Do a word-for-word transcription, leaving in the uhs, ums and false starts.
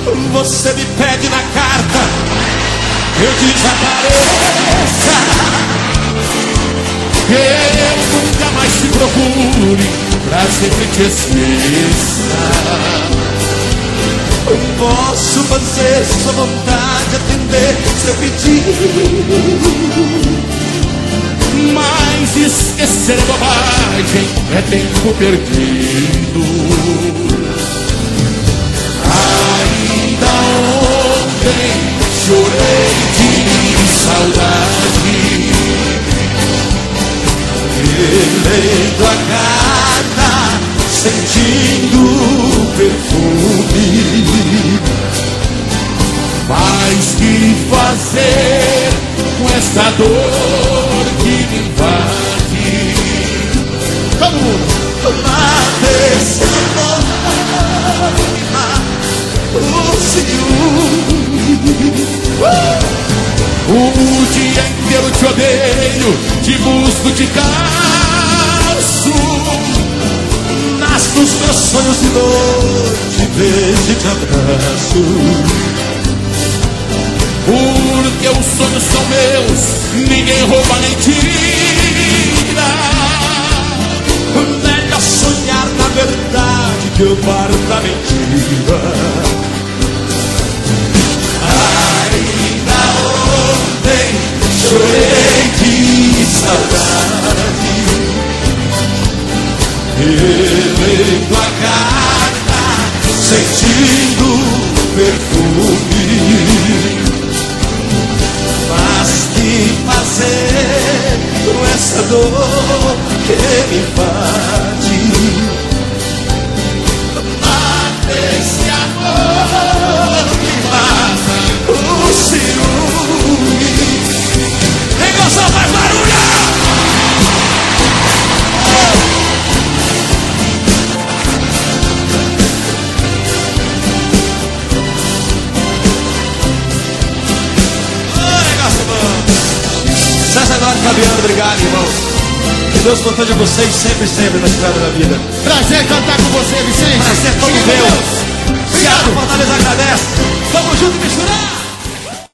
Você me pede na carta que eu desapareça, que eu nunca mais te procure, pra sempre te esqueça. Eu posso fazer sua vontade, atender seu pedido, mas esquecer é bobagem, é tempo perdido. Ainda ontem chorei de saudade, relendo a carta, sentindo o perfume. Mas que fazer com esta dor que me invade? Todo mundo! Mata esse amor, o ciúme. O dia inteiro te odeio, te busco, te caço, nasce nos meus sonhos de noite, beijo e te abraço. Porque os sonhos são meus, ninguém rouba nem tira. Melhor sonhar na verdade que eu paro da mentira. Ainda ontem chorei de saudade, relendo a carta, sentindo o perfume. Mas que fazer com essa dor que me invade? Mata esse amor que mata o ciúme. Negócio faz barulho! César Eduardo Fabiano, obrigado, irmãos. Que Deus proteja vocês sempre, sempre na estrada da vida. Prazer cantar com você, Vicente. Prazer todo meu. Obrigado, Fortaleza agradece. Tamo junto e misturar.